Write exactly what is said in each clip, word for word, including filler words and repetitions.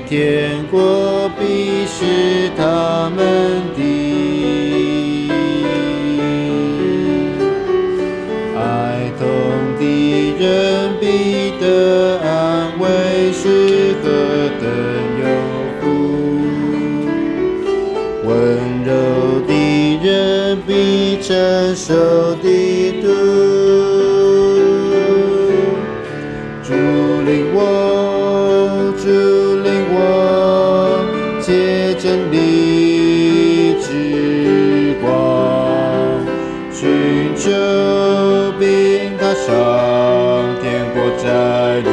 天国必是他们的。哀痛的人必得安慰，是何等有福！温柔的人必承受地土。主领我，主领我，借真理之光，寻求并踏上天国窄路。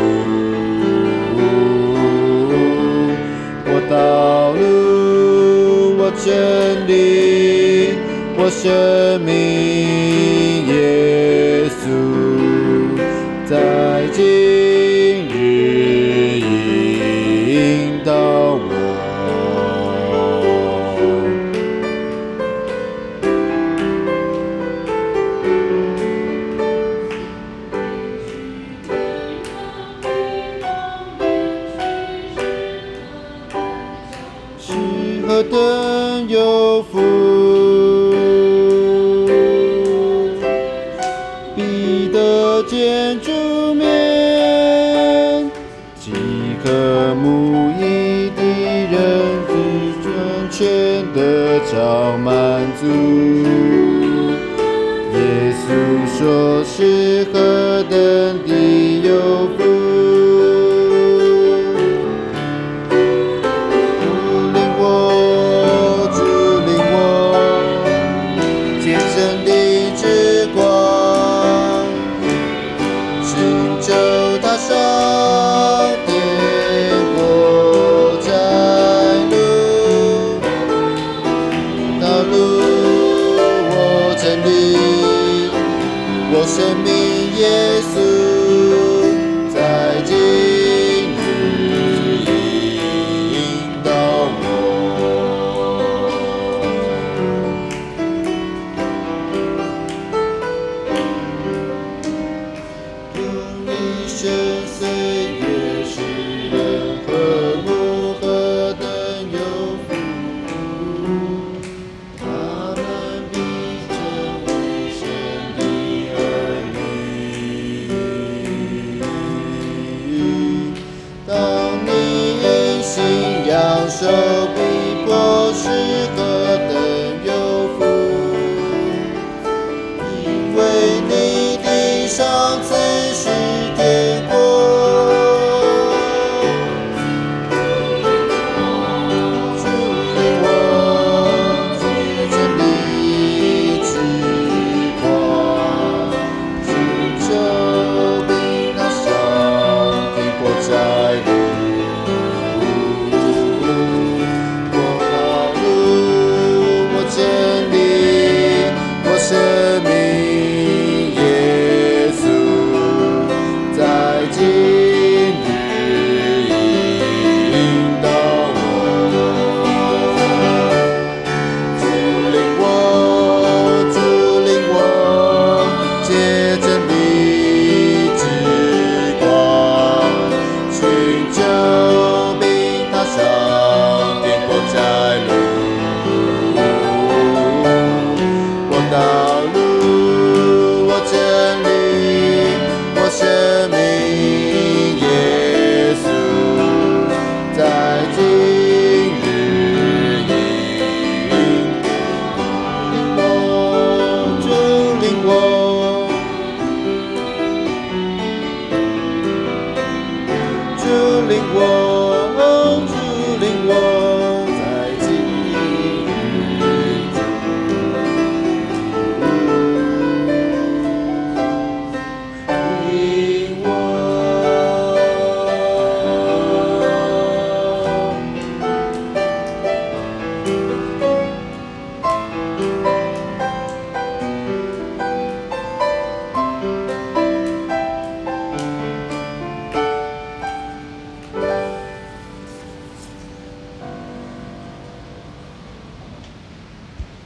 我道路，我真理，我生命，耶稣在今日引导我。是何等有福！必得见主面，饥渴慕义的人只完全得着满足。耶稣说是何等的有福！我生命耶稣在今日引导我。用一生岁月使人和睦，何等有福！他们必成为神的儿女。当你因信仰受苦，